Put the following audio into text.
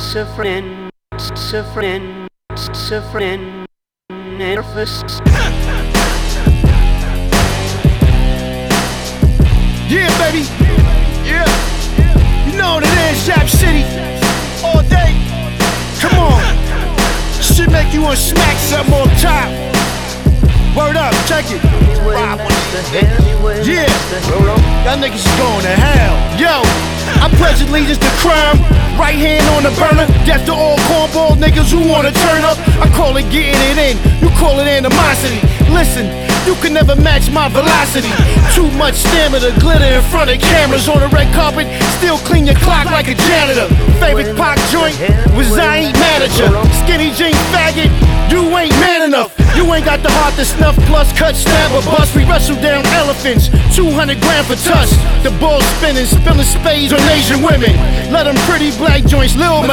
suffering, suffering, suffering, nervous. Yeah, baby. Yeah. You know what it is, Yap City. All day. Come on. Shit make you wanna smack something on top. Word up, check it. Yeah. Y'all niggas is going to hell. Yo, I pledge allegiance to crime. Right hand on the burner. Death to all cornball niggas who wanna turn up. I call it getting it in. You call it animosity. Listen, you can never match my velocity. Too much stamina, glitter in front of cameras on the red carpet. Still clean your clock like a janitor. Favorite Pac joint was I ain't manager. Skinny jean faggot, you ain't man enough. You ain't got the heart to snuff, plus cut, stab, or bust. We wrestle down elephants, 200 grand for tusk. The ball spinning, spilling spades on Asian women. Let them pretty black joints, Lil